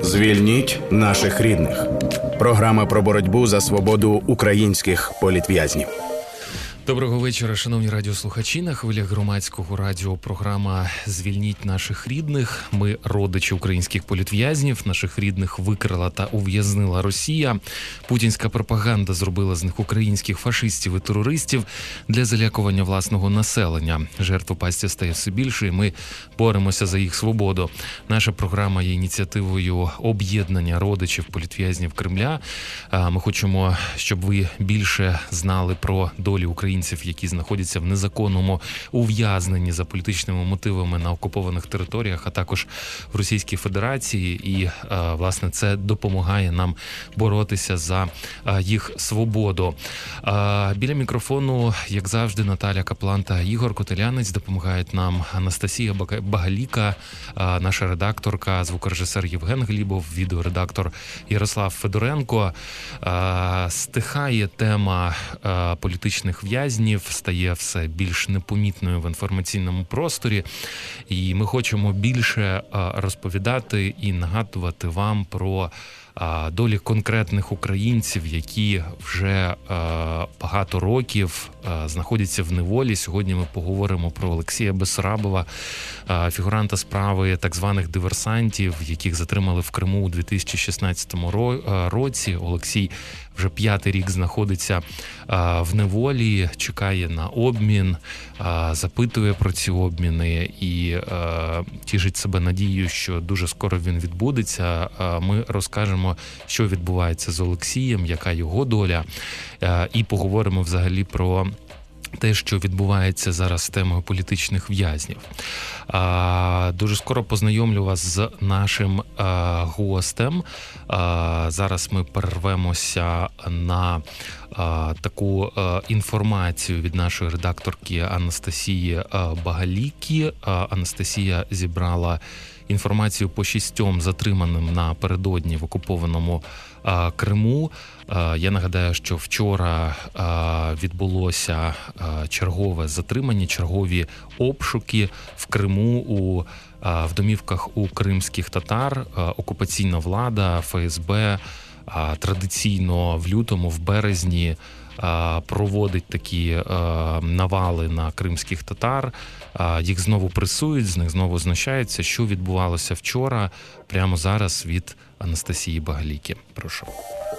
Звільніть наших рідних. Програма про боротьбу за свободу українських політв'язнів. Доброго вечора, шановні радіослухачі. На хвилях громадського радіо програма «Звільніть наших рідних». Ми родичі українських політв'язнів. Наших рідних викрила та ув'язнила Росія. Путінська пропаганда зробила з них українських фашистів і терористів для залякування власного населення. Жертв у пастці стає все більше, і ми боремося за їх свободу. Наша програма є ініціативою об'єднання родичів політв'язнів Кремля. Ми хочемо, щоб ви більше знали про долі українців, які знаходяться в незаконному ув'язненні за політичними мотивами на окупованих територіях, а також в Російській Федерації. І, власне, це допомагає нам боротися за їх свободу. Біля мікрофону, як завжди, Наталя Каплан та Ігор Котелянець. Допомагають нам Анастасія Багаліка, наша редакторка, звукорежисер Євген Глібов, відеоредактор Ярослав Федоренко. Стихає тема політичних в'язнів, стає все більш непомітною в інформаційному просторі. І ми хочемо більше розповідати і нагадувати вам про долі конкретних українців, які вже багато років знаходяться в неволі. Сьогодні ми поговоримо про Олексія Бессарабова, фігуранта справи так званих диверсантів, яких затримали в Криму у 2016 році. Олексій вже 5-й рік знаходиться в неволі, чекає на обмін, запитує про ці обміни і тішить себе надією, що дуже скоро він відбудеться. Ми розкажемо, що відбувається з Олексієм, яка його доля, і поговоримо взагалі про те, що відбувається зараз з темою політичних в'язнів. Дуже скоро познайомлю вас з нашим гостем. Зараз ми перервемося на таку інформацію від нашої редакторки Анастасії Багаліки. Анастасія зібрала інформацію по 6 затриманим напередодні в окупованому Криму. Я нагадаю, що вчора відбулося чергове затримання, чергові обшуки в Криму в домівках у кримських татар. Окупаційна влада, ФСБ традиційно в лютому, в березні проводить такі навали на кримських татар. Їх знову пресують, з них знову знущаються. Що відбувалося вчора, прямо зараз від Анастасії Багаліки. Прошу.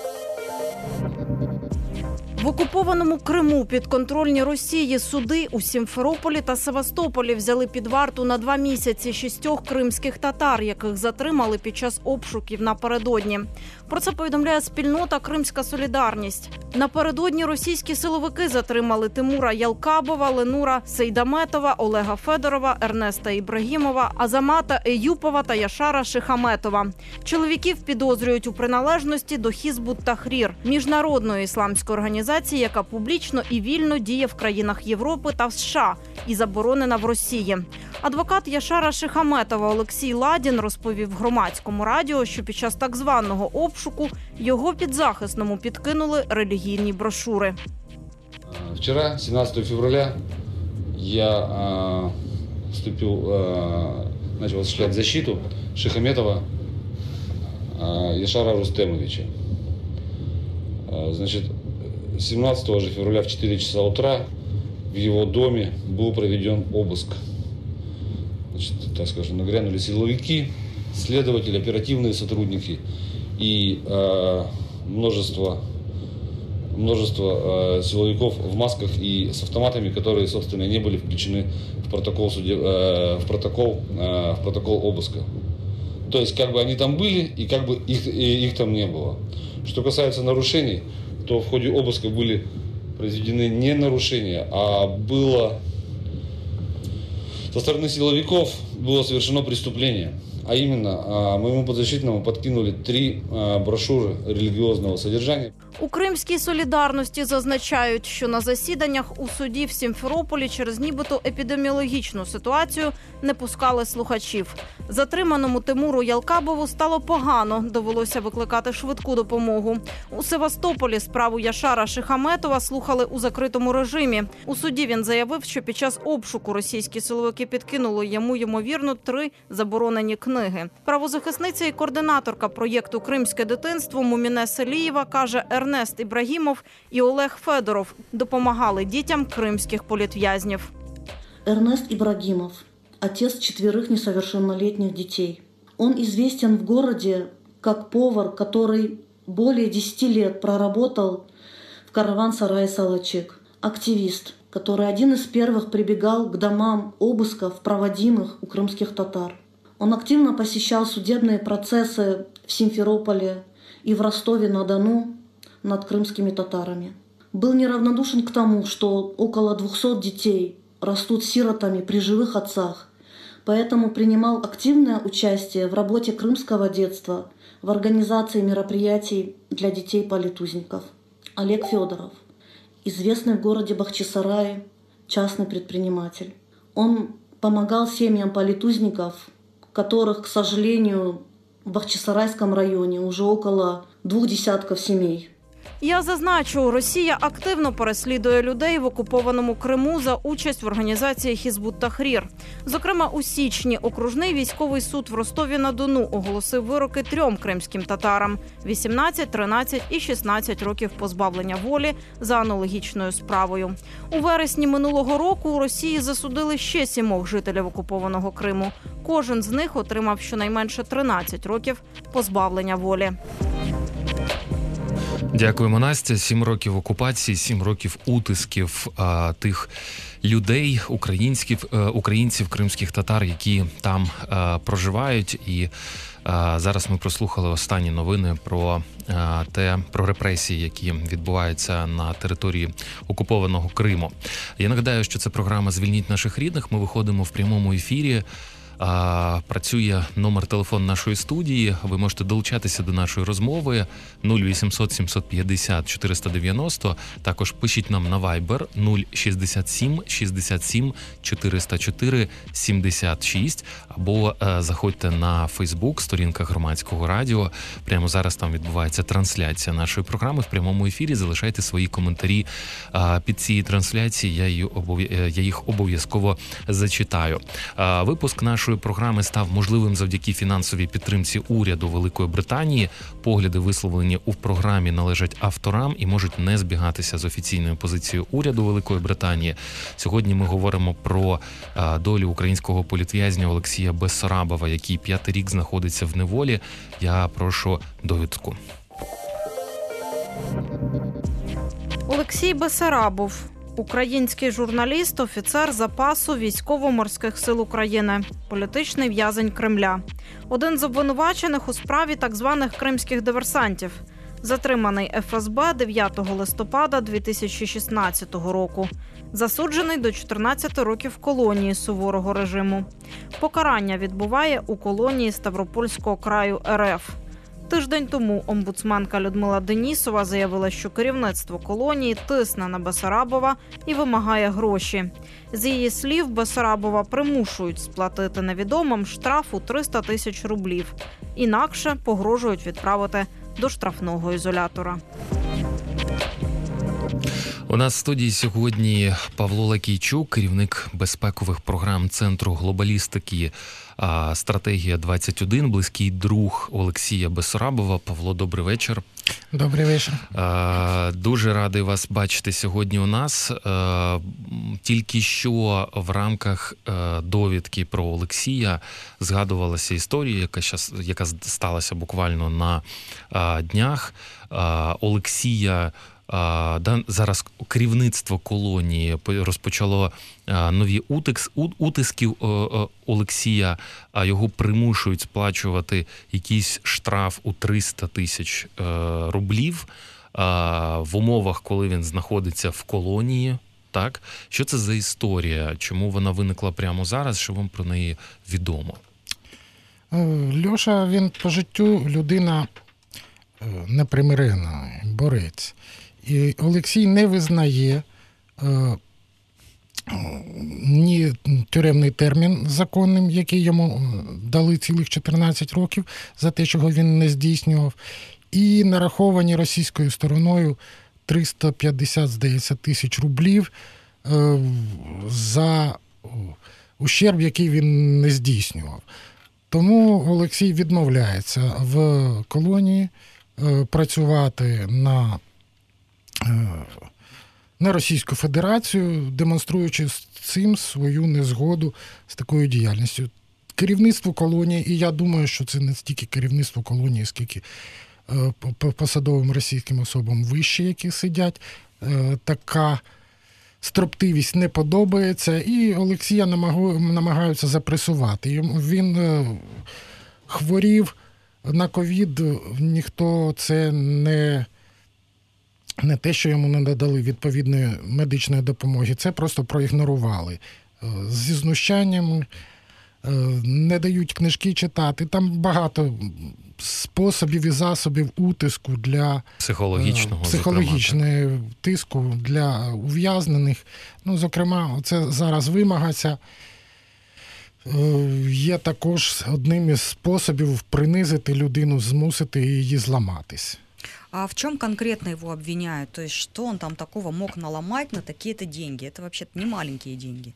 В окупованому Криму підконтрольні Росії суди у Сімферополі та Севастополі взяли під варту на 2 місяці 6 кримських татар, яких затримали під час обшуків напередодні. Про це повідомляє спільнота «Кримська солідарність». Напередодні російські силовики затримали Тимура Ялкабова, Ленура Сейдаметова, Олега Федорова, Ернеста Ібрагімова, Азамата Еюпова та Яшара Шихаметова. Чоловіків підозрюють у приналежності до Хізбут-Тахрір – міжнародної ісламської організації, яка публічно і вільно діє в країнах Європи та в США і заборонена в Росії. Адвокат Яшара Шихаметова Олексій Ладін розповів громадському радіо, що під час так званого обшуку його підзахисному підкинули релігійні брошури. Вчора, 17 февраля, я начал осуществлять защиту Шихаметова Яшара Рустемовича. Значит, 17 же февраля в 4 часа утра в его доме был проведен обыск. Значит, так скажем, нагрянули силовики, следователи, оперативные сотрудники и множество силовиков в масках и с автоматами, которые, собственно, не были включены в протокол обыска. То есть, как бы они там были, и как бы их там не было. Что касается нарушений, то в ходе обыска были произведены не нарушения, а со стороны силовиков было совершено преступление. А именно, моему подзащитному подкинули 3 брошури релігіозного содержання. У Кримській солідарності зазначають, що на засіданнях у суді в Сімферополі через нібито епідеміологічну ситуацію не пускали слухачів. Затриманому Тимуру Ялкабову стало погано, довелося викликати швидку допомогу. У Севастополі справу Яшара Шихаметова слухали у закритому режимі. У суді він заявив, що під час обшуку російські силовики підкинули йому, ймовірно, 3 заборонені книги. Правозахисниця і координаторка проєкту «Кримське дитинство» Муміне Селієва каже, Ернест Ібрагімов і Олег Федоров допомагали дітям кримських політв'язнів. Эрнест Ибрагимов, отец 4 несовершеннолетних детей. Он известен в городе как повар, который более 10 лет проработал в караван-сарае «Салачек». Активист, который один из первых прибегал к домам обысков, проводимых у крымских татар. Он активно посещал судебные процессы в Симферополе и в Ростове-на-Дону над крымскими татарами. Был неравнодушен к тому, что около 200 детей растут сиротами при живых отцах, поэтому принимал активное участие в работе крымского детства, в организации мероприятий для детей-политузников. Олег Федоров, известный в городе Бахчисарае частный предприниматель. Он помогал семьям политузников, которых, к сожалению, в Бахчисарайском районе уже около 20 семей. Я зазначу, Росія активно переслідує людей в окупованому Криму за участь в організації Хізбут-Тахрір. Зокрема, у січні окружний військовий суд в Ростові-на-Дону оголосив вироки 3 кримським татарам – 18, 13 і 16 років позбавлення волі за аналогічною справою. У вересні минулого року у Росії засудили ще 7 жителів окупованого Криму. Кожен з них отримав щонайменше 13 років позбавлення волі. Дякуємо, Настя. 7 років окупації, 7 років утисків тих людей, українців, кримських татар, які там проживають. І зараз ми прослухали останні новини про репресії, які відбуваються на території окупованого Криму. Я нагадаю, що це програма «Звільніть наших рідних». Ми виходимо в прямому ефірі. Працює номер телефону нашої студії. Ви можете долучатися до нашої розмови 0800 750 490. Також пишіть нам на Viber 067 67 404 76 або заходьте на Facebook, сторінка Громадського радіо. Прямо зараз там відбувається трансляція нашої програми в прямому ефірі. Залишайте свої коментарі під цією трансляцією. Я їх обов'язково зачитаю. Випуск нашої програми став можливим завдяки фінансовій підтримці уряду Великої Британії. Погляди, висловлені у програмі, належать авторам і можуть не збігатися з офіційною позицією уряду Великої Британії. Сьогодні ми говоримо про долю українського політв'язня Олексія Бессарабова, який 5-й рік знаходиться в неволі. Я прошу довідку. Олексій Бессарабов – український журналіст, офіцер запасу Військово-морських сил України, політичний в'язень Кремля. Один з обвинувачених у справі так званих кримських диверсантів. Затриманий ФСБ 9 листопада 2016 року. Засуджений до 14 років колонії суворого режиму. Покарання відбуває у колонії Ставропольського краю РФ. Тиждень тому омбудсменка Людмила Денісова заявила, що керівництво колонії тисне на Бессарабова і вимагає гроші. З її слів, Бессарабова примушують сплатити невідомим штраф у 300 тисяч рублів. Інакше погрожують відправити до штрафного ізолятора. У нас в студії сьогодні Павло Лакійчук, керівник безпекових програм Центру глобалістики «Стратегія-21», близький друг Олексія Бессарабова. Павло, добрий вечір. Добрий вечір. Дуже радий вас бачити сьогодні у нас. Тільки що в рамках довідки про Олексія згадувалася історія, яка сталася буквально на днях. Олексія зараз керівництво колонії розпочало нові утиски Олексія, а його примушують сплачувати якийсь штраф у 300 тисяч рублів в умовах, коли він знаходиться в колонії. Так? Що це за історія? Чому вона виникла прямо зараз? Що вам про неї відомо? Льоша, він по життю людина непримирена, борець. І Олексій не визнає ні тюремний термін законним, який йому дали цілих 14 років за те, чого він не здійснював, і нараховані російською стороною 350, здається, тисяч рублів за ущерб, який він не здійснював. Тому Олексій відмовляється в колонії працювати на Російську Федерацію, демонструючи цим свою незгоду з такою діяльністю. Керівництво колонії, і я думаю, що це не стільки керівництво колонії, скільки посадовим російським особам вище, які сидять, така строптивість не подобається, і Олексія намагаються запресувати. Він хворів на ковід, ніхто це не те, що йому не надали відповідної медичної допомоги, це просто проігнорували. Зі знущанням, не дають книжки читати. Там багато способів і засобів утиску для психологічного тиску для ув'язнених. Ну, зокрема, це зараз вимагаться. Є також одним із способів принизити людину, змусити її зламатись. А в чем конкретно его обвиняют? То есть что он там такого мог наломать на такие-то деньги? Это вообще-то не маленькие деньги.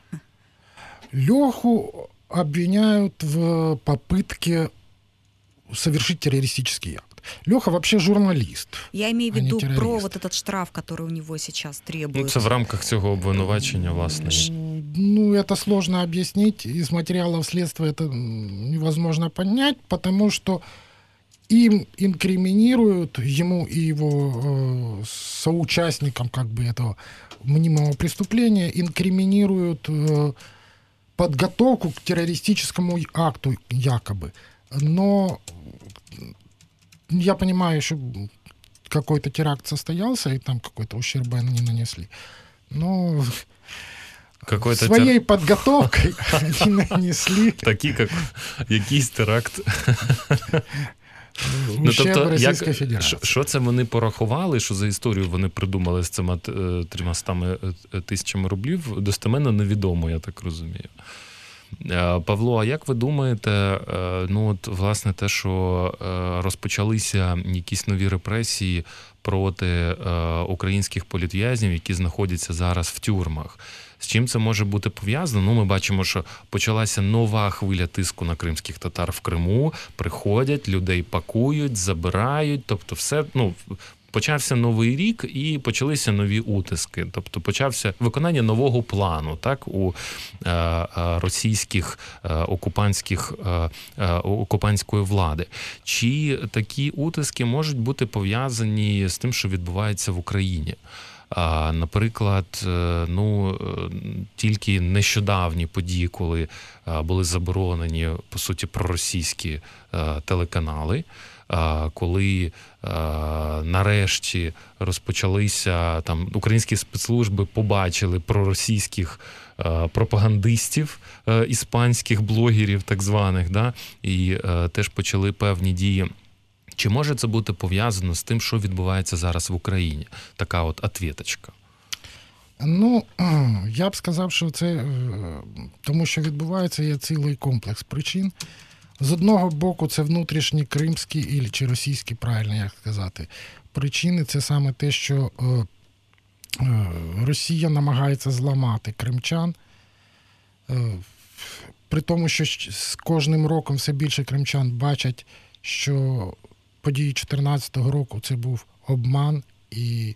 Леху обвиняют в попытке совершить террористический акт. Леха вообще журналист. Я имею в виду про вот этот штраф, который у него сейчас требуется. Ну, це в рамках цього обвинувачення, власне. Ну, это сложно объяснить. Из материалов следствия это невозможно понять, потому что им инкриминируют, ему и его соучастникам как бы этого мнимого преступления, инкриминируют подготовку к террористическому акту якобы. Но я понимаю, что какой-то теракт состоялся, и там какой-то ущерб они нанесли. Но своей подготовкой они нанесли. Такі, як якийсь теракт. Тобто, що це вони порахували, що за історію вони придумали з цими 300 тисячами рублів, достеменно невідомо, я так розумію. Павло, а як ви думаєте, ну от, власне, те, що розпочалися якісь нові репресії проти українських політв'язнів, які знаходяться зараз в тюрмах, з чим це може бути пов'язано? Ну, ми бачимо, що почалася нова хвиля тиску на кримських татар в Криму, приходять, людей пакують, забирають, тобто все, ну, почався новий рік і почалися нові утиски. Тобто почався виконання нового плану, так, у російських окупантської влади. Чи такі утиски можуть бути пов'язані з тим, що відбувається в Україні? Наприклад, ну, тільки нещодавні події, коли були заборонені, по суті, проросійські телеканали, коли нарешті розпочалися, там, українські спецслужби побачили проросійських пропагандистів, іспанських блогерів так званих, да, і теж почали певні дії. Чи може це бути пов'язано з тим, що відбувається зараз в Україні? Така от ответочка. Ну, я б сказав, що це, тому що відбувається, є цілий комплекс причин. З одного боку, це внутрішні кримські, чи російські, правильно як сказати, причини. Це саме те, що Росія намагається зламати кримчан, при тому, що з кожним роком все більше кримчан бачать, що події 2014 року це був обман і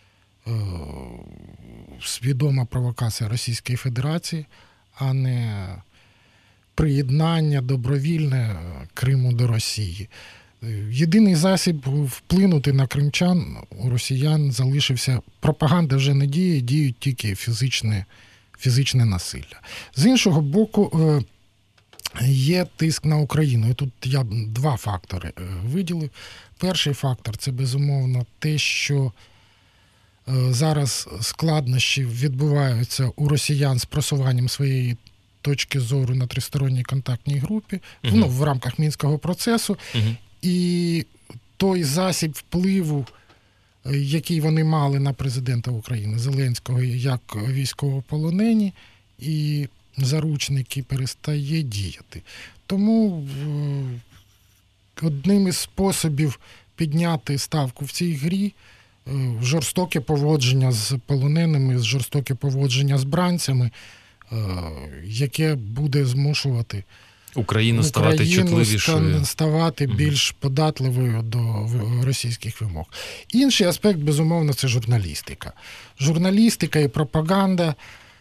свідома провокація Російської Федерації, а не приєднання добровільне Криму до Росії. Єдиний засіб вплинути на кримчан у росіян залишився. Пропаганда вже не діє, діють тільки фізичне насилля. З іншого боку, є тиск на Україну. І тут я б два фактори виділив. Перший фактор – це, безумовно, те, що зараз складнощі відбуваються у росіян з просуванням своєї точки зору на тристоронній контактній групі, ну, в рамках Мінського процесу. І той засіб впливу який вони мали на президента України Зеленського як військовополонені і заручники, перестає діяти. Тому одним із способів підняти ставку в цій грі жорстоке поводження з полоненими, жорстоке поводження з бранцями, яке буде змушувати Україну ставати чутливішою. Ставати більш податливою до російських вимог. Інший аспект, безумовно, це журналістика. Журналістика і пропаганда.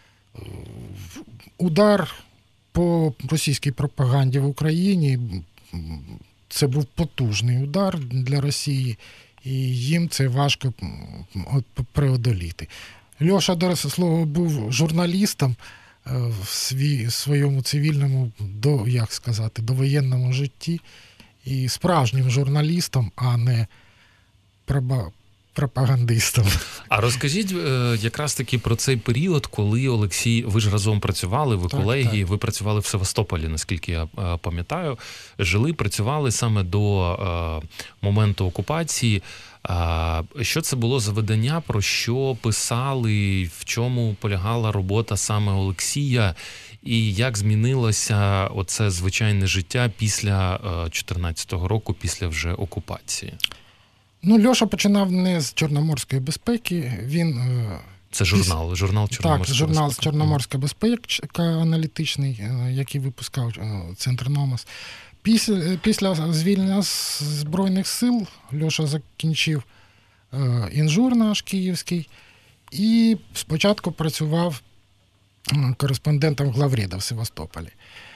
Удар по російській пропаганді в Україні – це був потужний удар для Росії, і їм це важко преодоліти. Льоша, до слова, був журналістом в своєму цивільному, довоєнному житті, і справжнім журналістом, а не пропагандистом. А розкажіть якраз таки про цей період, коли, Олексій, ви ж разом працювали, ви колеги, ви працювали в Севастополі, наскільки я пам'ятаю, працювали саме до моменту окупації. Що це було за видання, про що писали, в чому полягала робота саме Олексія, і як змінилося оце звичайне життя після 14-го року, після вже окупації? Льоша починав не з Чорноморської безпеки, він... Це журнал Чорноморська безпека. Так, журнал Чорноморська безпека аналітичний, який випускав Центр Номас. Після звільнення з Збройних сил Льоша закінчив інжур наш київський і спочатку працював кореспондентом главреда в Севастополі.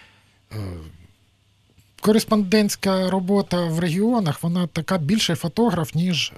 Кореспондентська робота в регіонах, вона така більше фотограф, ніж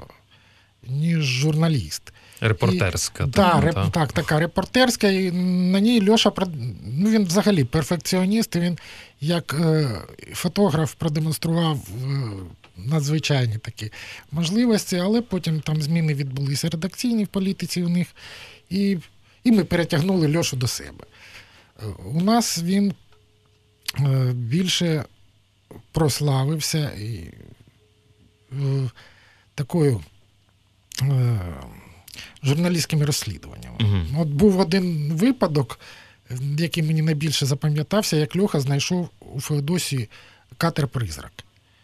журналіст. Репортерська. Так, така репортерська, і на ній Льоша, він взагалі перфекціоніст, і він як фотограф продемонстрував надзвичайні такі можливості, але потім там зміни відбулися редакційні в політиці у них, і ми перетягнули Льошу до себе. У нас він більше прославився і такою журналістськими розслідуваннями. От був один випадок, який мені найбільше запам'ятався, як Льоха знайшов у Феодосії катер-призрак.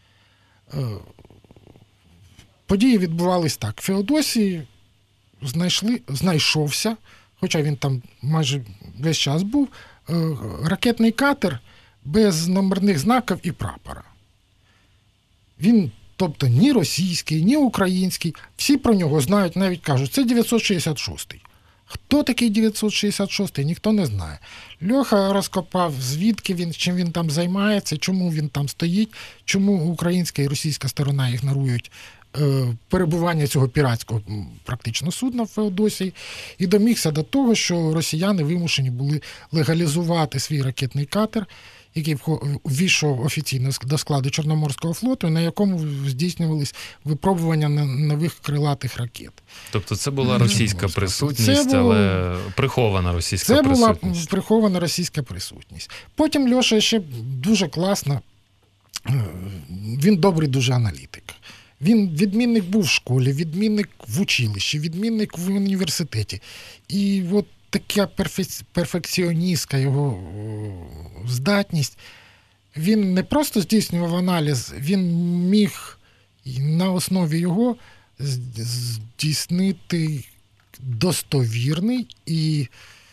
Події відбувались так. В Феодосії знайшовся, хоча він там майже весь час був, ракетний катер без номерних знаків і прапора. Він, тобто, ні російський, ні український. Всі про нього знають, навіть кажуть, це 966-й. Хто такий 966-й, ніхто не знає. Льоха розкопав, звідки він, чим він там займається, чому він там стоїть, чому українська і російська сторона ігнорують перебування цього піратського практично судна в Феодосії, і домігся до того, що росіяни вимушені були легалізувати свій ракетний катер, який ввійшов офіційно до складу Чорноморського флоту, на якому здійснювались випробування нових крилатих ракет. Тобто це була російська присутність, але прихована російська присутність. Це була прихована російська присутність. Потім Льоша ще дуже класно, він добрий дуже аналітик. Він відмінник був в школі, відмінник в училищі, відмінник в університеті. І от така перфекціоністська його здатність, він не просто здійснював аналіз, він міг на основі його здійснити достовірний і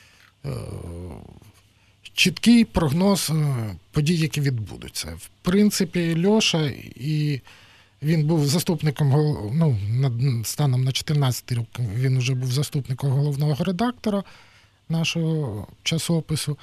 чіткий прогноз подій, які відбудуться. В принципі, Льоша, і він був заступником, станом на 14 рік він вже був заступником головного редактора нашого часопису.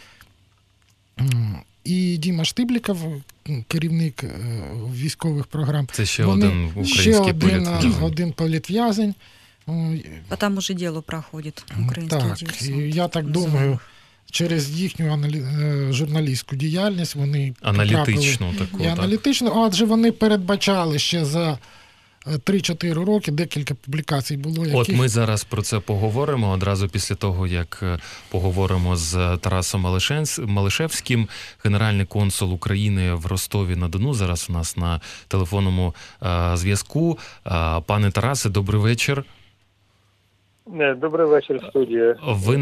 І Діма Штибліков, керівник військових програм. Це ще один український політв'язень. Один політв'язень. По тому ж ділу проходить український диверсант. Так, я так думаю, через їхню журналістську діяльність вони аналітичну таку, аналітичну, адже вони передбачали ще за 3-4 роки, декілька публікацій було. От ми зараз про це поговоримо одразу після того, як поговоримо з Тарасом Малишевським, генеральний консул України в Ростові-на-Дону. Зараз у нас на телефонному зв'язку. Пане Тарасе, добрий вечір. Добрий вечір, студія.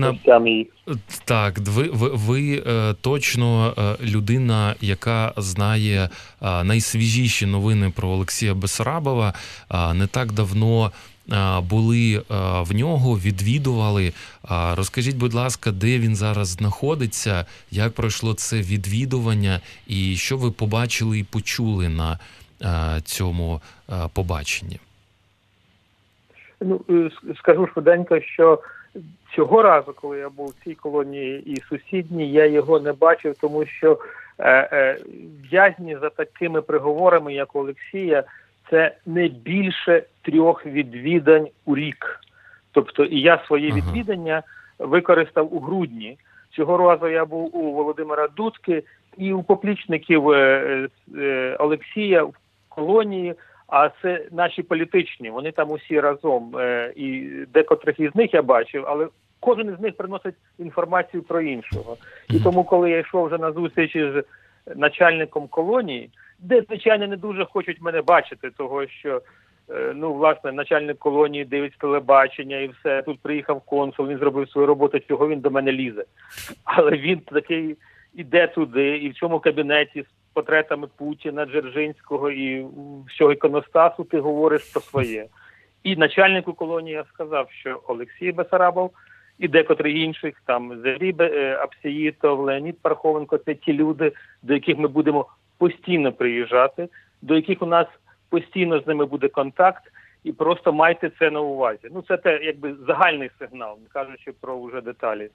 Ви точно людина, яка знає найсвіжіші новини про Олексія Бессарабова. Не так давно були в нього, відвідували. Розкажіть, будь ласка, де він зараз знаходиться, як пройшло це відвідування і що ви побачили і почули на цьому побаченні? Ну, скажу швиденько, що цього разу, коли я був в цій колонії і сусідній, я його не бачив, тому що в'язні за такими приговорами, як у Олексія, це не більше 3 відвідань у рік. Тобто і я свої відвідання використав у грудні. Цього разу я був у Володимира Дудки і у поплічників Олексія в колонії, а це наші політичні, вони там усі разом, і декотрих із них я бачив, але кожен із них приносить інформацію про іншого. І тому, коли я йшов вже на зустрічі з начальником колонії, де, звичайно, не дуже хочуть мене бачити, того що, власне, начальник колонії дивиться телебачення і все, тут приїхав консул, він зробив свою роботу, чого він до мене лізе. Але він такий іде туди, і в цьому кабінеті портретами Путіна, Дзержинського і всього іконостасу ти говориш про своє. І начальнику колонії я сказав, що Олексій Бессарабов і декотрі інших, там Заріб Апсіїтов, Леонід Пархоменко, це ті люди, до яких ми будемо постійно приїжджати, до яких у нас постійно з ними буде контакт, і просто майте це на увазі. Це те, якби загальний сигнал, не кажучи про вже деталі.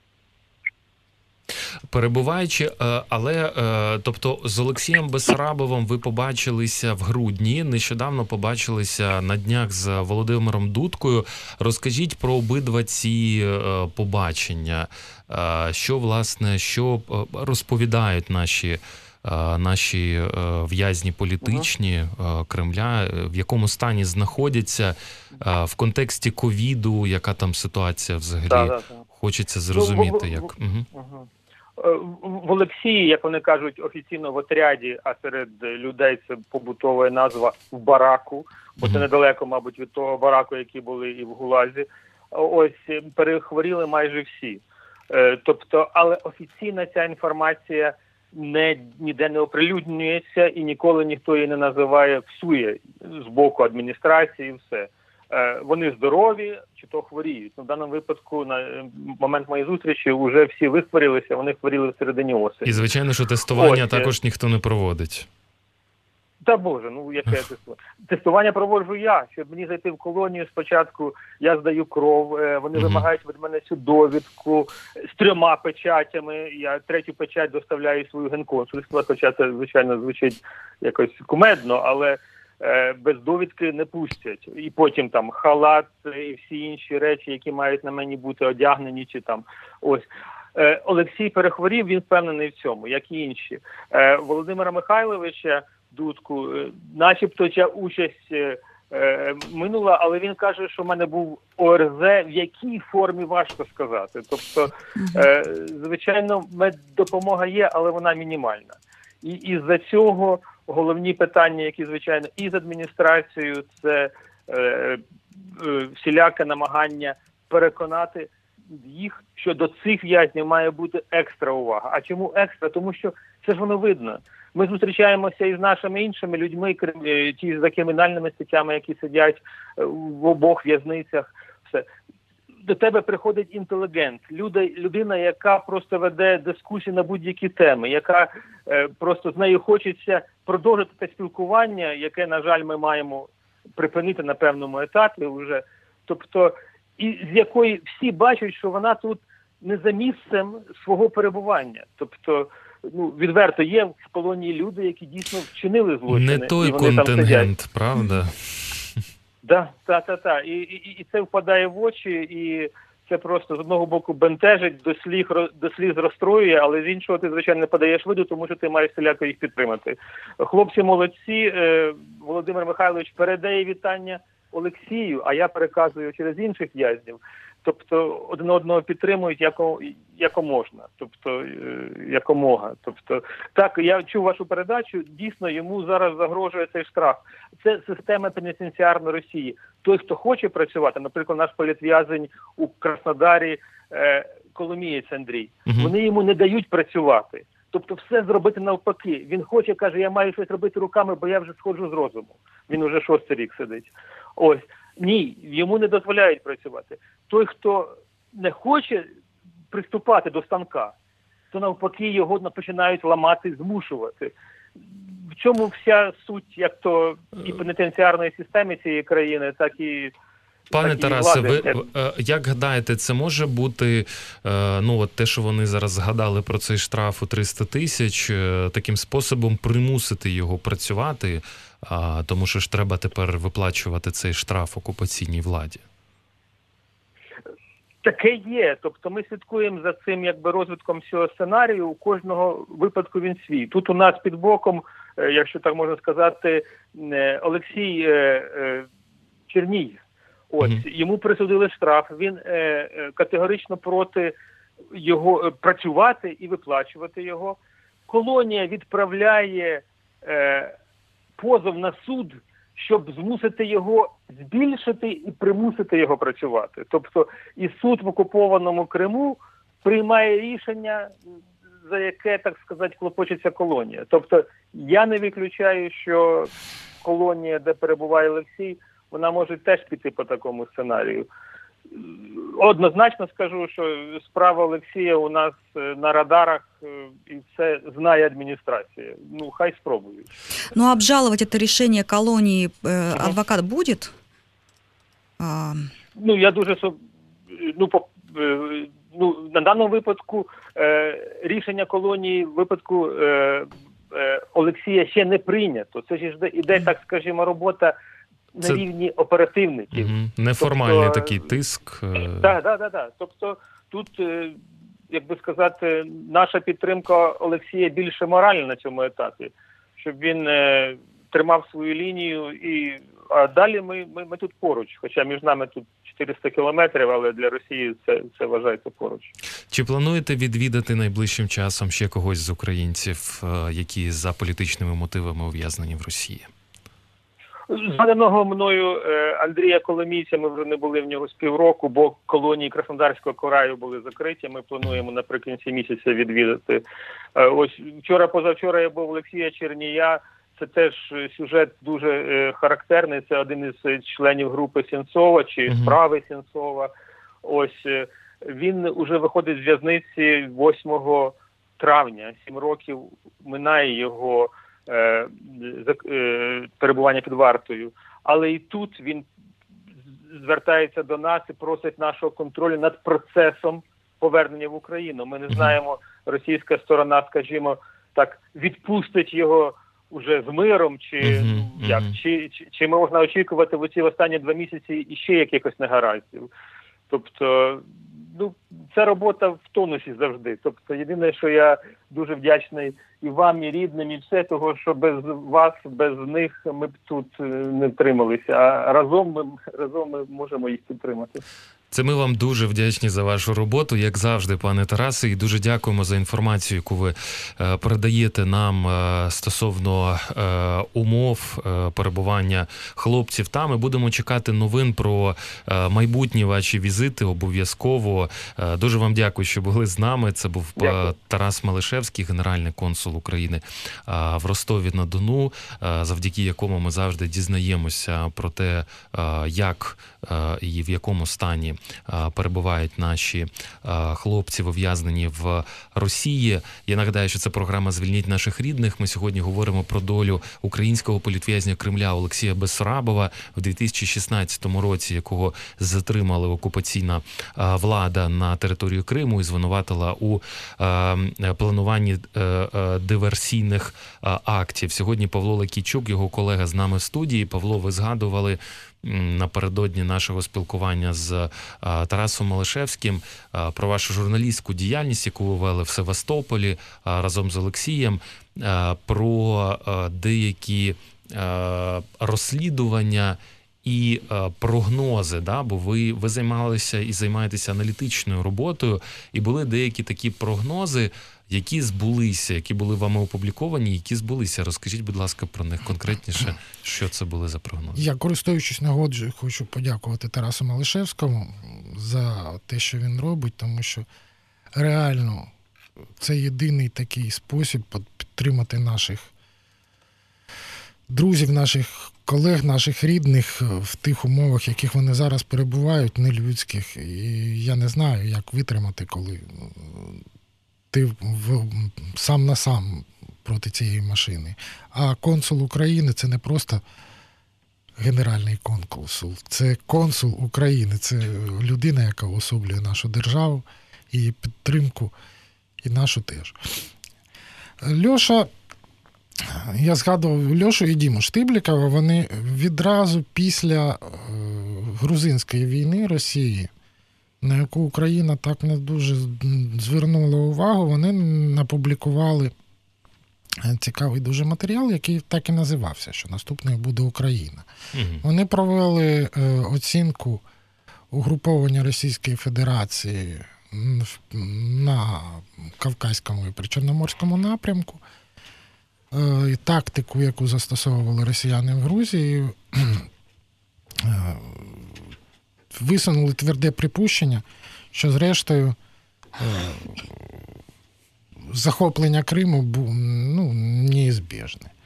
Перебуваючи, але, тобто, з Олексієм Бессарабовим ви побачилися в грудні, нещодавно побачилися на днях з Володимиром Дудкою. Розкажіть про обидва ці побачення, що розповідають наші в'язні політичні Кремля, в якому стані знаходяться в контексті ковіду, яка там ситуація взагалі. Хочеться зрозуміти, як... В Олексії, як вони кажуть, офіційно в отряді, а серед людей це побутова назва в бараку, бо це недалеко, мабуть, від того бараку, які були і в ГУЛАЗі. Ось, перехворіли майже всі. Тобто, але офіційна ця інформація ніде не оприлюднюється і ніколи ніхто її не називає, псує з боку адміністрації і все. Вони здорові чи то хворіють. В даному випадку, на момент моєї зустрічі, вже всі вихворілися, вони хворіли всередині осені. І, звичайно, що тестування також ніхто не проводить. Та Боже, яке тестування? Тестування проводжу я. Щоб мені зайти в колонію, спочатку я здаю кров, вони вимагають від мене цю довідку з 3 печатями. Я 3-ю печать доставляю свою генконсульство, хоча це, звичайно, звучить якось кумедно, але без довідки не пустять. І потім там халат і всі інші речі, які мають на мені бути одягнені, чи там ось. Олексій перехворів, він впевнений в цьому, як і інші. Володимира Михайловича Дудку, начебто ця участь минула, але він каже, що в мене був ОРЗ, в якій формі важко сказати. Тобто, звичайно, меддопомога є, але вона мінімальна. І із-за цього головні питання, які, звичайно, і з адміністрацією, це всіляке намагання переконати їх, що до цих в'язнів має бути екстра увага. А чому екстра? Тому що це ж воно видно. Ми зустрічаємося із нашими іншими людьми, ті за кримінальними статтями, які сидять в обох в'язницях. Все. До тебе приходить інтелігент, людина, яка просто веде дискусії на будь-які теми, яка просто з нею хочеться продовжити те спілкування, яке, на жаль, ми маємо припинити на певному етапі вже. Тобто, і з якої всі бачать, що вона тут не за місцем свого перебування. Тобто, відверто є в колонії люди, які дійсно вчинили злочини. Не той контингент, правда? Так. І це впадає в очі, і це просто з одного боку бентежить, до сліз розстроює, але з іншого ти, звичайно, не подаєш виду, тому що ти маєш всіляко їх підтримати. Хлопці молодці, Володимир Михайлович передає вітання Олексію, а я переказую через інших в'язнів. Тобто один одного підтримують якоможна, тобто якомога. Тобто так, я чув вашу передачу, дійсно йому зараз загрожує цей штраф. Це система пенітенціарної Росії. Той, хто хоче працювати, наприклад, наш політв'язень у Краснодарі, Коломієць Андрій, вони йому не дають працювати. Тобто все зробити навпаки. Він хоче, каже, я маю щось робити руками, бо я вже сходжу з розуму. Він уже 6-й рік сидить. Ось. Ні, йому не дозволяють працювати. Той, хто не хоче приступати до станка, то навпаки його починають ламати, змушувати. В чому вся суть, як то і пенітенціарної системи цієї країни, так і Пане Тарасе, ви як гадаєте, це може бути, от те, що вони зараз згадали про цей штраф у 300 тисяч, таким способом примусити його працювати, тому що ж треба тепер виплачувати цей штраф окупаційній владі? Таке є. Тобто ми слідкуємо за цим розвитком цього сценарію. У кожного випадку він свій. Тут у нас під боком, якщо так можна сказати, Олексій Черній. Ось, йому присудили штраф, він категорично проти його працювати і виплачувати його. Колонія відправляє позов на суд, щоб змусити його збільшити і примусити його працювати. Тобто і суд в окупованому Криму приймає рішення, за яке, так сказати, клопочеться колонія. Тобто я не виключаю, що колонія, де перебуває Олексій, вона може теж піти по такому сценарію. Однозначно скажу, що справа Олексія у нас на радарах, і це знає адміністрація. Хай спробують. А обжаловать это решение колонии адвокат будет? Я дуже... на даному випадку рішення колонії в випадку Олексія ще не прийнято. Це ж іде, так скажімо, робота на рівні оперативників. Неформальний такий тиск. Так. Тобто тут, як би сказати, наша підтримка Олексія більше моральна на цьому етапі, щоб він тримав свою лінію, а далі ми тут поруч. Хоча між нами тут 400 кілометрів, але для Росії це вважається поруч. Чи плануєте відвідати найближчим часом ще когось з українців, які за політичними мотивами ув'язнені в Росії? Згаданого мною Андрія Коломійця, ми вже не були в нього з півроку, бо колонії Краснодарського краю були закриті. Ми плануємо наприкінці місяця відвідати. Ось вчора-позавчора я був у Олексія Чернія. Це теж сюжет дуже характерний. Це один із членів групи Сенцова чи справи Сенцова. Ось він уже виходить з в'язниці 8 травня. 7 років минає його перебування під вартою. Але і тут він звертається до нас і просить нашого контролю над процесом повернення в Україну. Ми не знаємо, російська сторона, скажімо так, відпустить його уже з миром, чи можна очікувати в ці останні 2 місяці іще якихось негараздів. Тобто, це робота в тонусі завжди. Тобто, єдине, що я дуже вдячний і вам, і рідним, і все того, що без вас, без них ми б тут не втрималися. А разом ми можемо їх підтримати. Це ми вам дуже вдячні за вашу роботу, як завжди, пане Тарасе, і дуже дякуємо за інформацію, яку ви передаєте нам стосовно умов перебування хлопців там. Ми будемо чекати новин про майбутні ваші візити обов'язково. Дуже вам дякую, що були з нами. Це був Тарас Малишевський, генеральний консул України в Ростові-на-Дону, завдяки якому ми завжди дізнаємося про те, як і в якому стані перебувають наші хлопці, ув'язнені в Росії. Я нагадаю, що це програма «Звільніть наших рідних». Ми сьогодні говоримо про долю українського політв'язня Кремля Олексія Бессарабова в 2016 році, якого затримала окупаційна влада на території Криму і звинуватила у плануванні диверсійних актів. Сьогодні Павло Лакійчук, його колега, з нами в студії. Павло, ви згадували напередодні нашого спілкування з Тарасом Малишевським про вашу журналістську діяльність, яку ви вели в Севастополі разом з Олексієм, про деякі розслідування і прогнози, да? Бо ви займалися і займаєтеся аналітичною роботою, і були деякі такі прогнози, які збулися, які були вами опубліковані, які збулися. Розкажіть, будь ласка, про них конкретніше, що це були за прогнози. Я, користуючись нагодою, хочу подякувати Тарасу Малишевському за те, що він робить, тому що реально це єдиний такий спосіб підтримати наших друзів, наших колег, наших рідних в тих умовах, в яких вони зараз перебувають, нелюдських. І я не знаю, як витримати, коли ти сам на сам проти цієї машини. А консул України – це не просто генеральний консул, це консул України, це людина, яка особлює нашу державу, її підтримку, і нашу теж. Льоша, я згадував Льошу і Діму Штиблікова, вони відразу після грузинської війни Росії, на яку Україна так не дуже звернула увагу, вони напублікували цікавий дуже матеріал, який так і називався, що наступною буде Україна. Вони провели оцінку угруповання Російської Федерації на Кавказькому і Причорноморському напрямку, і тактику, яку застосовували росіяни в Грузії, висунули тверде припущення, що зрештою захоплення Криму неізбіжне.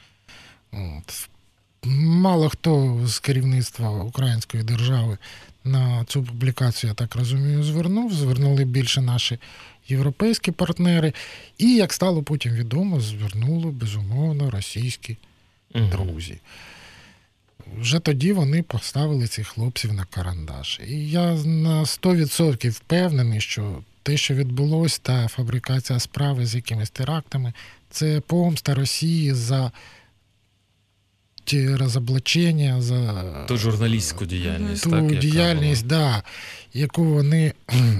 Мало хто з керівництва української держави на цю публікацію, я так розумію, звернули більше наші європейські партнери, і, як стало потім відомо, звернули, безумовно, російські друзі. Вже тоді вони поставили цих хлопців на карандаш. І я на 100% впевнений, що те, що відбулося, та фабрикація справи з якимись терактами, це помста Росії за ті розоблачення, за ту журналістську діяльність, ту діяльність, да, яку вони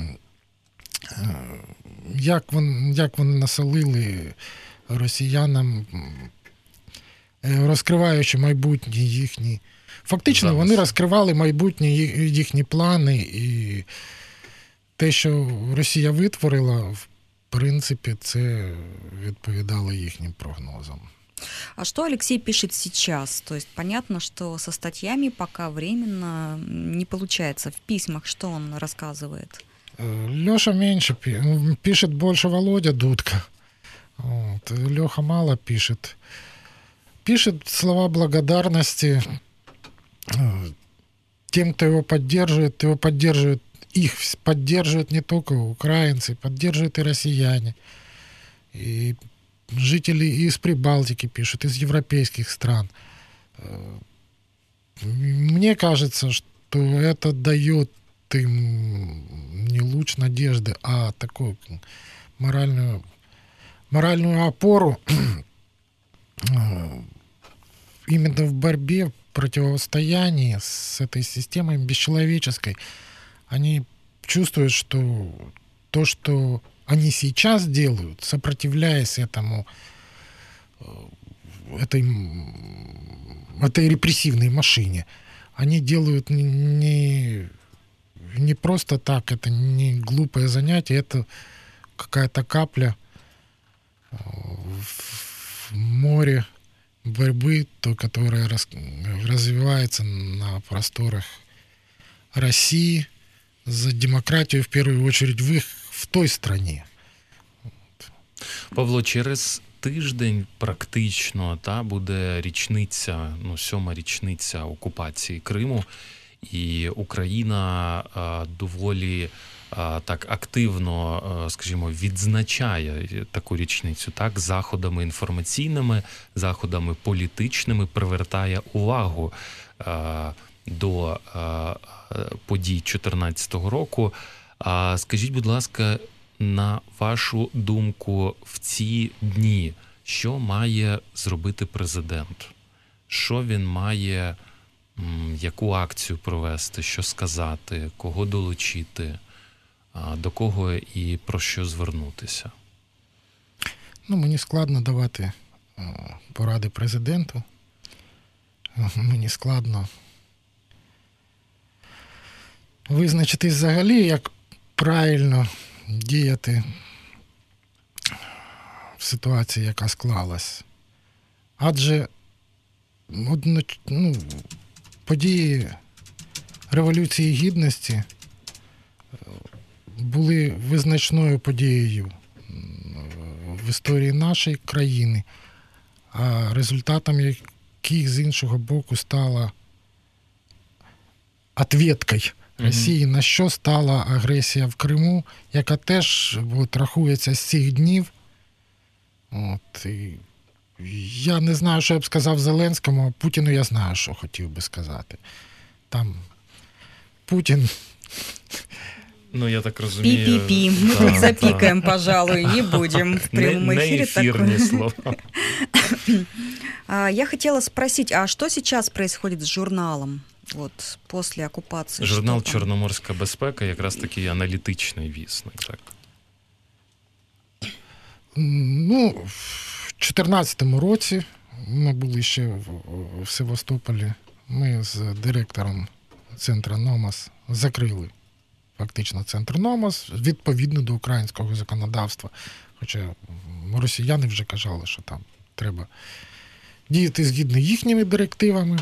як вони насолили росіянам, розкриваючи майбутні їхні. Фактично, вони розкривали майбутні їхні плани, і те, що Росія витворила, в принципі, це відповідало їхнім прогнозам. А что Алексей пишет сейчас? То есть понятно, что со статьями пока временно не получается. В письмах что он рассказывает? Леша меньше пишет, больше Володя Дудка. Вот. Леха мало пишет. Пишет слова благодарности тем, кто его поддерживает. Их поддерживают не только украинцы, поддерживают и россияне. И жители из Прибалтики пишут, из европейских стран. Мне кажется, что это дает им не луч надежды, а такую моральную опору именно в борьбе, в противостоянии с этой системой бесчеловеческой. Они чувствуют, что то, что они сейчас делают, сопротивляясь этой репрессивной машине, они делают не просто так, это не глупое занятие, это какая-то капля в море борьбы, которая развивается на просторах России за демократию, в первую очередь, в той стране. Павло, через тиждень практично буде річниця, 7-ма річниця окупації Криму, і Україна доволі так активно, скажімо, відзначає таку річницю, так, заходами інформаційними, заходами політичними, привертає увагу до подій 2014 року. Скажіть, будь ласка, на вашу думку, в ці дні, що має зробити президент? Що він має яку акцію провести, що сказати, кого долучити, до кого і про що звернутися? Мені складно давати поради президенту. Мені складно визначитись взагалі, як правильно діяти в ситуації, яка склалась. Адже події Революції Гідності були визначною подією в історії нашої країни, а результатом яких з іншого боку стала відповідь Росії, на що стала агресія в Криму, яка теж рахується з цих днів. І я не знаю, що я б сказав Зеленському, а Путіну я знаю, що хотів би сказати. Там Путін... Я так розумію... Пи-пи-пи. Мы тут запикаем, пожалуй, не будем в прямом эфире. Не эфирные слова. Я хотела спросить, а что сейчас происходит с журналом? После оккупации. Журнал «Чорноморська безпека» якраз такий аналітичний вісник, так? В 2014 році ми були ще в Севастополі. Ми з директором центру «Номас» закрили фактично центр «Номас» відповідно до українського законодавства. Хоча росіяни вже казали, що там треба діяти згідно їхніми директивами.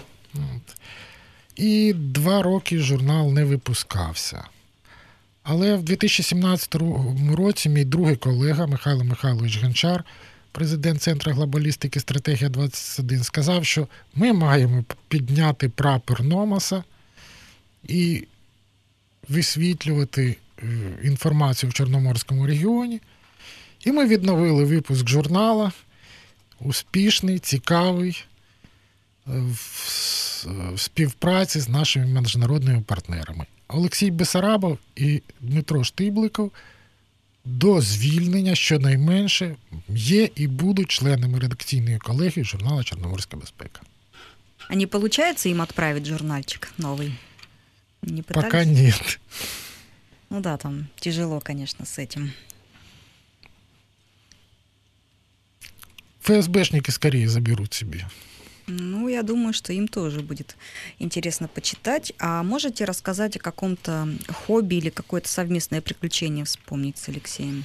І 2 роки журнал не випускався. Але в 2017 році мій другий колега Михайло Михайлович Гончар, президент Центру глобалістики «Стратегія 21», сказав, що ми маємо підняти прапор «Номаса» і висвітлювати інформацію в Чорноморському регіоні. І ми відновили випуск журнала. Успішний, цікавий, в співпраці з нашими міжнародними партнерами. Олексій Бесарабов і Дмитро Штибликов до звільнення щонайменше є і будуть членами редакційної колегії журналу «Чорноморська безпека». А не получается им отправить журнальчик новый? Не пытались? Пока нет. Там тяжело, конечно, с этим. ФСБшники скорее заберут себе. Я думаю, что им тоже будет интересно почитать. А можете рассказать о каком-то хобби или какое-то совместное приключение вспомнить с Алексеем?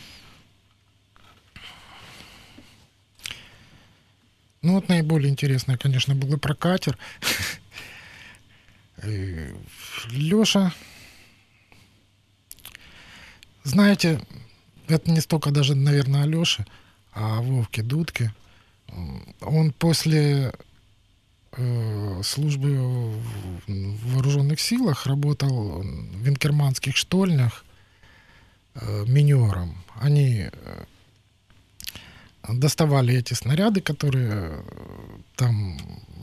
Наиболее интересное, конечно, было про катер. Лёша, знаете, это не столько даже, наверное, о Лёше, а о Вовке Дудке. Он после службы в вооруженных силах работал в инкерманских штольнях минером. Они доставали эти снаряды, которые там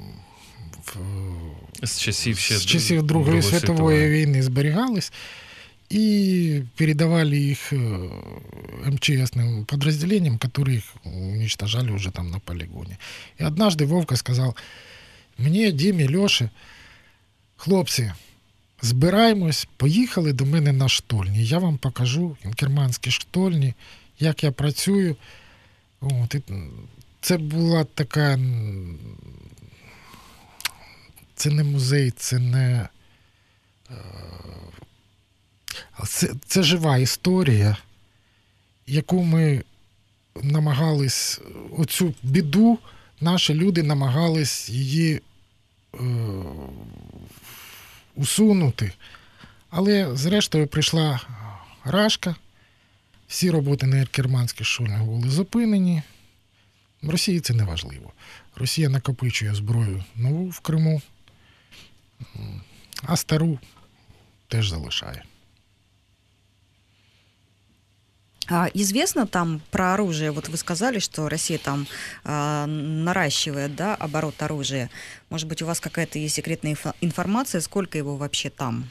с часів Другої світової війни зберігались, и передавали их МЧСным подразделениям, которые их уничтожали уже там на полигоне. И однажды Вовка сказал мне, Дімі, Льоші: хлопці, збираємось, поїхали до мене на штольні. Я вам покажу інкерманські штольні, як я працюю. Це була така... Це не музей, це не... Це жива історія, яку ми намагались, оцю біду, наші люди намагались її усунути. Але зрештою прийшла Рашка, всі роботи на інкерманських штольнях були зупинені. В Росії це не важливо. Росія накопичує зброю нову в Криму, а стару теж залишає. Известно там про оружие? Вот вы сказали, что Россия там наращивает, да, оборот оружия. Может быть, у вас какая-то есть секретная информация, сколько его вообще там?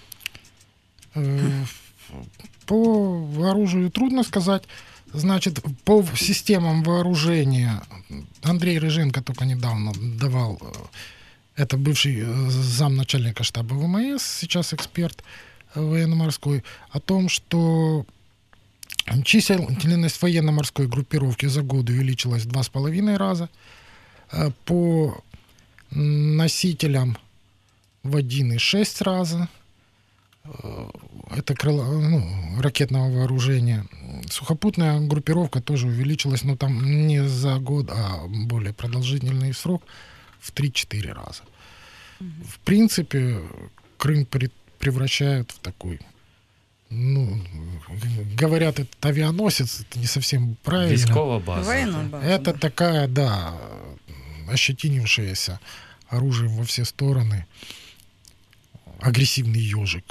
По оружию трудно сказать. Значит, по системам вооружения Андрей Рыженко только недавно давал Это бывший замначальника штаба ВМС, сейчас эксперт военно-морской, о том, что численность военно-морской группировки за год увеличилась в 2,5 раза. По носителям в 1,6 раза. Это ракетного вооружения. Сухопутная группировка тоже увеличилась, но там не за год, а более продолжительный срок, в 3-4 раза. В принципе, Крым превращают в такой, говорят, это авианосец, это не совсем правильно. Військова база. Военная база. Это такая, да, ощетинившаяся оружием во все стороны, агрессивный ежик.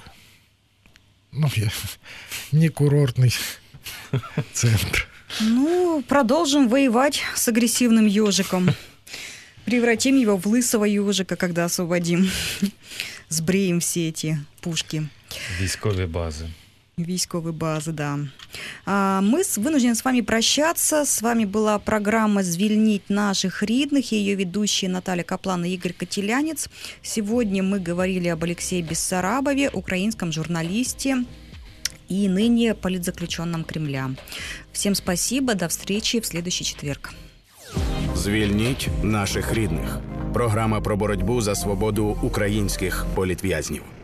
Не курортный центр. Продолжим воевать с агрессивным ежиком. Превратим его в лысого ежика, когда освободим. Сбреем все эти пушки. Військові бази, да. Мы вынуждены с вами прощаться. С вами была программа «Звільніть наших рідних» и ее ведущие Наталья Каплан и Игорь Котелянец. Сегодня мы говорили об Алексее Бессарабове, украинском журналисте и ныне политзаключенном Кремля. Всем спасибо, до встречи в следующий четверг. «Звільніть наших рідних» – програма про боротьбу за свободу українських політв'язнів.